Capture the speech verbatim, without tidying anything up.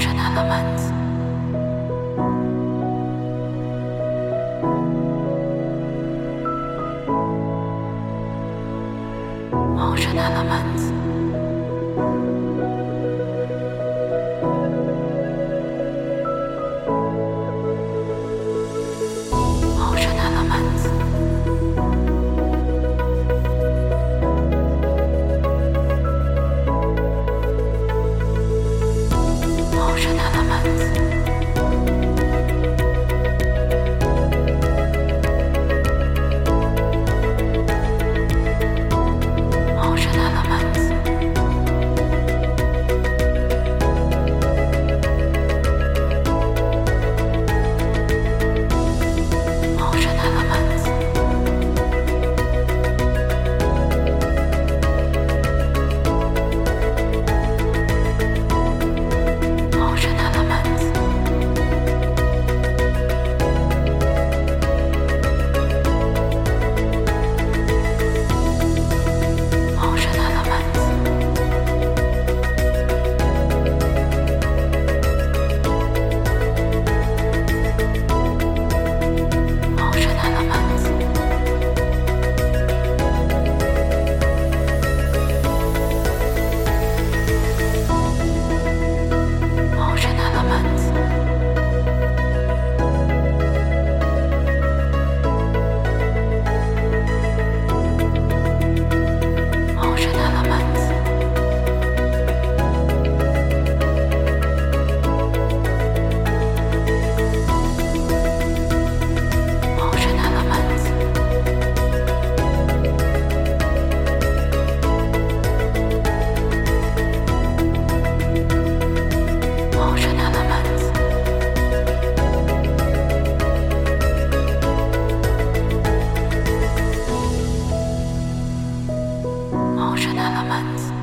Motion elements. Motion elements. Motion elements. Motion elements. Motion elements. Motion elements. Motion elements. Motion elements. Motion elements. Motion elements. Motion elements. Motion elements. Motion elements. Motion elements.